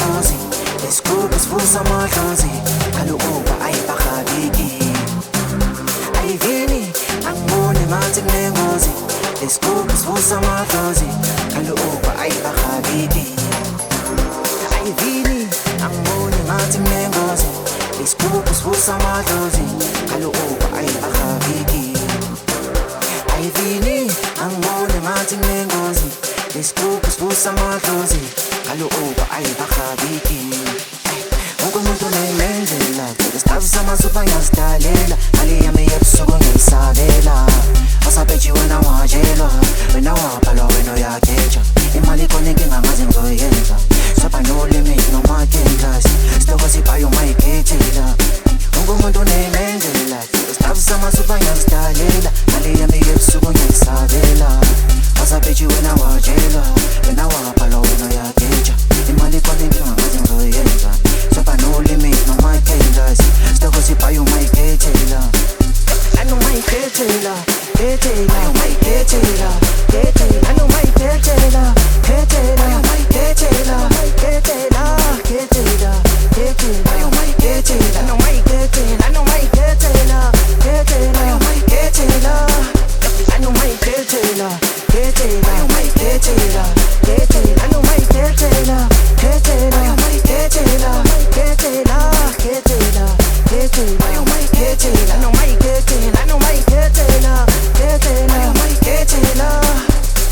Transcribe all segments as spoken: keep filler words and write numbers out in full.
nengozi lesigubhu sivusa amadlozi kalukuba ayibakhabiki ayivini angiboni ngathi kunengozi lesigubhu sivusa amadlozi kalukuba ayibakhabiki ayivini angiboni ngathi kunengozi lesigubhu sivusa amadlozi kalukuba ayibakhabiki ayivini angiboni ngathi kunengozi lesigubhu sivusa amadlozi kalukuba ayibakhabiki wonke umuntu unendlela isikhathi samasupa ngiyasidalela mali yami yebusuku ngiyisabela asabheji wena wajelwa wena wabhalwa wena uyageja imali khona inkinga ngaze ngizoyenza sapa no limit no market class sitoko sibhayo mayikhethela wonke umuntu unendlela isikhathi samasupa ngiyasidalela mali yami yebusuku ngiyisabela asabheji wena wajelwa wena wabhalwa wena uyageja imali khona inkinga ngaze ngizoyenza sapa no limit no market class sitoko sibhayo mayikhethela I know my ketela, ketela, my ketela, ketela, I know my ketela, ketela, my ketela, ketela, ketela, ketela, I know my ketela, I know my ketela, I know my ketela, ketela, my ketela, I know my ketela, ketela, my ketela, ketela, I know my ketela, ketela, my ketela, ketela, ketela, ketela, I know my ketela, I know my ketela, I know my ketela, ketela, I know my ketela.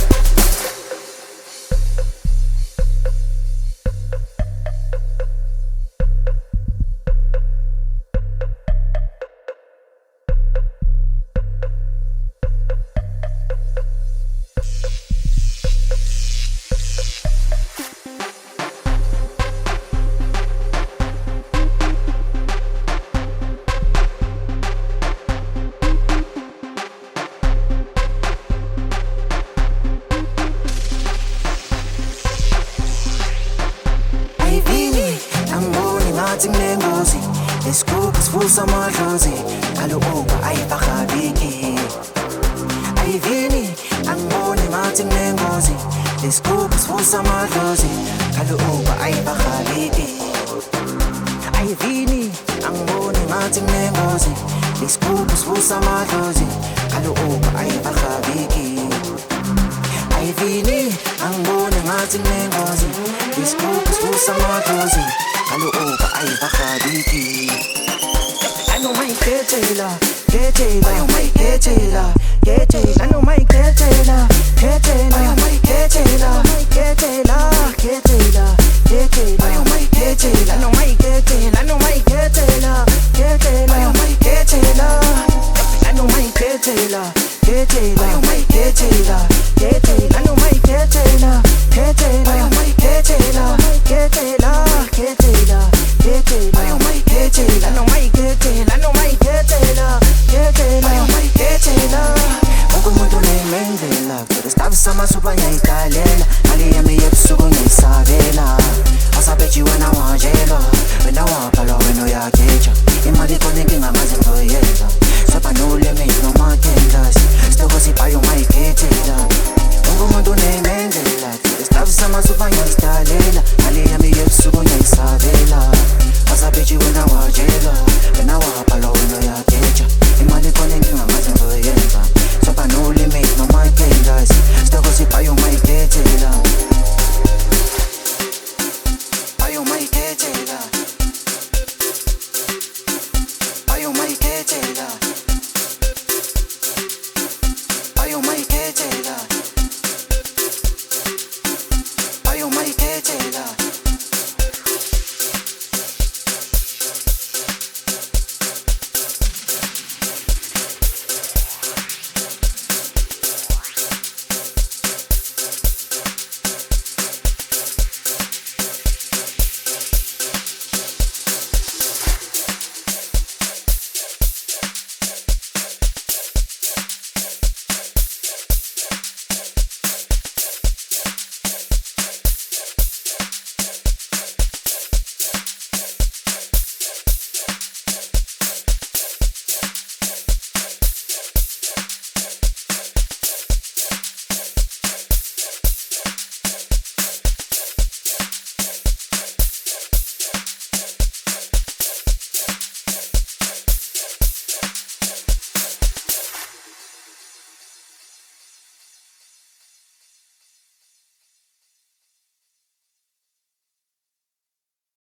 Nengozi lesigubhu sivusa amadlozi kalukuba ayibakhabiki ayivini angiboni ngathi kunengozi lesigubhu sivusa amadlozi kalukuba ayibakhabiki ayivini angiboni ngathi kunengozi lesigubhu sivusa amadlozi kalukuba ayibakhabiki ayivini angiboni ngathi kunengozi lesigubhu sivusa amadlozi kalukuba ayibakhabiki I know my ketela, ketela, I know my ketela, ketela, I know my ketela, ketela, I know my ketela, ketela, ketela, ketela, I know my ketela, I know my ketela, I know my ketela, ketela, I know my ketela, I know my ketela, ketela, I know my ketela, ketela, I know my ketela, ketela, I know my ketela, ketela.